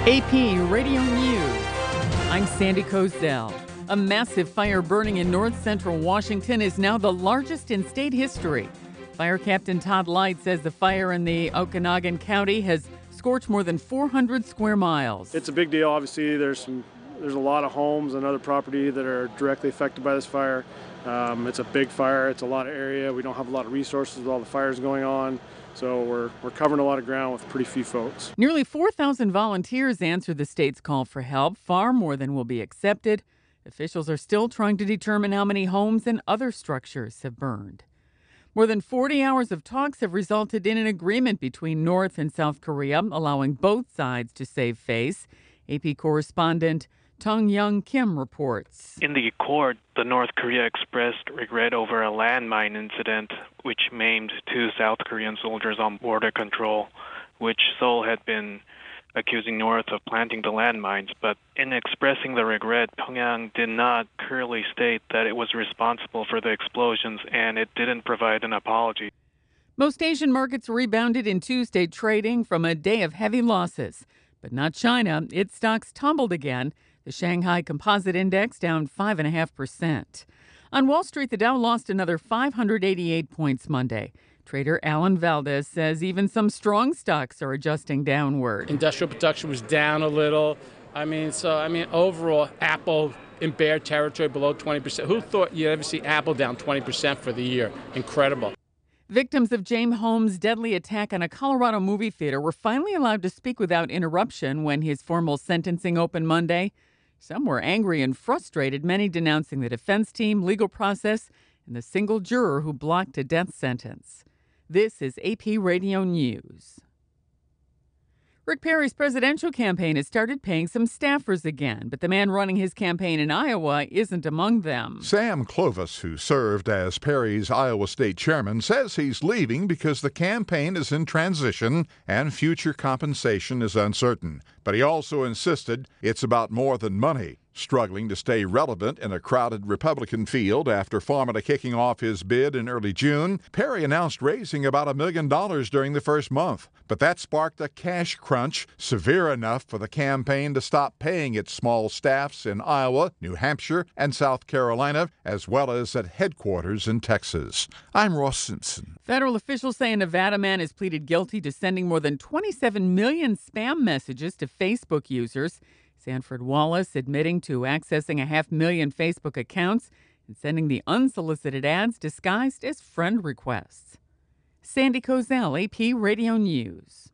AP Radio News. I'm Sandy Kozel. A massive fire burning in north central Washington is now the largest in state history. Fire Captain Todd Light says the fire in the Okanogan County has scorched more than 400 square miles. It's a big deal. Obviously, there's a lot of homes and other property that are directly affected by this fire. It's a big fire. It's a lot of area. We don't have a lot of resources with all the fires going on. So we're covering a lot of ground with pretty few folks. Nearly 4,000 volunteers answered the state's call for help, far more than will be accepted. Officials are still trying to determine how many homes and other structures have burned. More than 40 hours of talks have resulted in an agreement between North and South Korea, allowing both sides to save face. AP correspondent Tong Young Kim reports. In the accord, the North Korea expressed regret over a landmine incident which maimed 2 South Korean soldiers on border control, which Seoul had been accusing North of planting the landmines. But in expressing the regret, Pyongyang did not clearly state that it was responsible for the explosions, and it didn't provide an apology. Most Asian markets rebounded in Tuesday trading from a day of heavy losses. But not China. Its stocks tumbled again. The Shanghai Composite Index down 5.5%. On Wall Street, the Dow lost another 588 points Monday. Trader Alan Valdez says even some strong stocks are adjusting downward. Industrial production was down a little. Overall, Apple in bear territory below 20%. Who thought you'd ever see Apple down 20% for the year? Incredible. Victims of James Holmes' deadly attack on a Colorado movie theater were finally allowed to speak without interruption when his formal sentencing opened Monday. Some were angry and frustrated, many denouncing the defense team, legal process, and the single juror who blocked a death sentence. This is AP Radio News. Rick Perry's presidential campaign has started paying some staffers again, but the man running his campaign in Iowa isn't among them. Sam Clovis, who served as Perry's Iowa State chairman, says he's leaving because the campaign is in transition and future compensation is uncertain. But he also insisted it's about more than money. Struggling to stay relevant in a crowded Republican field after formally kicking off his bid in early June, Perry announced raising about $1 million during the first month. But that sparked a cash crunch severe enough for the campaign to stop paying its small staffs in Iowa, New Hampshire, and South Carolina, as well as at headquarters in Texas. I'm Ross Simpson. Federal officials say a Nevada man has pleaded guilty to sending more than 27 million spam messages to Facebook users. Sanford Wallace admitting to accessing 500,000 Facebook accounts and sending the unsolicited ads disguised as friend requests. Sandy Kozel, AP Radio News.